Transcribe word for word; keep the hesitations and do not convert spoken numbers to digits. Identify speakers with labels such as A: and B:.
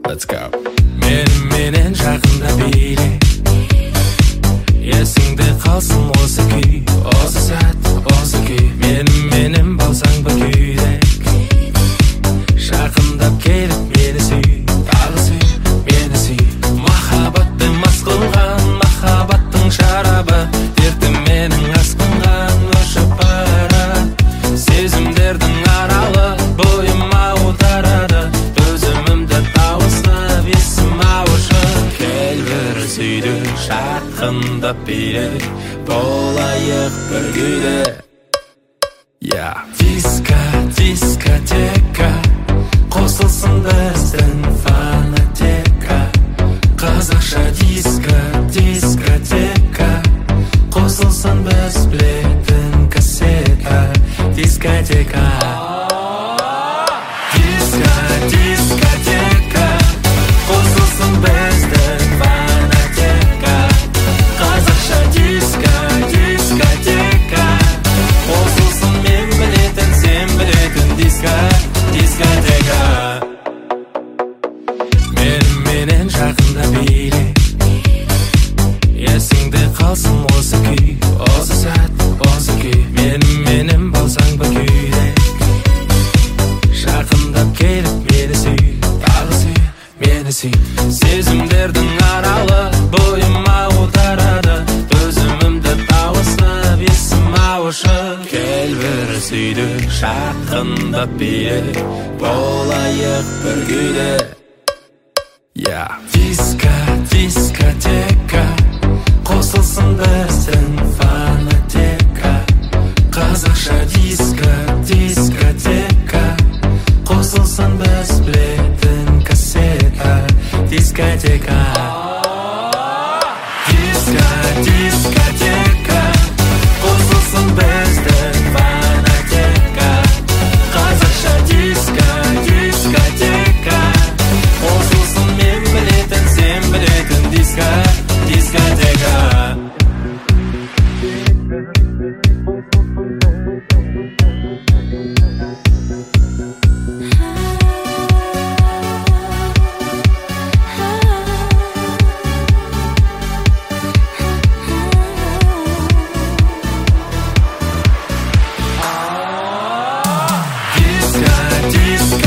A: Let's go.
B: Менің менен жақында биле, есіңде қалсын осы күй, осы сәт, осы күй. Менің менен болсаң бір күйдек, жақындап келіп мені сүй, тағы сүй, мені сүй. Махаббатпен мас қылған, махаббаттың шарабы, дертім менің асқынған, өшіп барады. Сезімдердің аралы бойым аударады, өзімімді тауысып есім ауышып. Кел бір сүйді, жақындап биле, болайық бір күйде. Yeah. Диско, дискотека, қосылсын біздің фонотека. Қазақша диско, дискотека, қосылсын біз білетін кассета. Дискотека. Диско, дискотека, қосылсын біздің фонотека. Қазақша диско, дискотека, қосылсын мен білетін, сен білетін диско, дискотека. Менің менен жақында биле, есіңде қалсын осы күй, осы сәт, осы күй. Менің менен болсаң бір күйдек, жақындап келіп мені сүй, тағы сүй, мені сүй. Сезімдердің аралы бойым аударады, өзімімді тауысып есім ауышып. Кел бір сүйді, жақындап биле, болайық бір күйде. Yeah. Диско, дискотека, қосылсын біздің фонотека. Қазақша диско, дискотека, қосылсын біз білетін кассета. Дискотека. Диско, дискотека, қосылсын біздің фонотека. Қазақша диско, дискотека, қосылсын мен білетін, сен білетін диско, дискотека. Диско,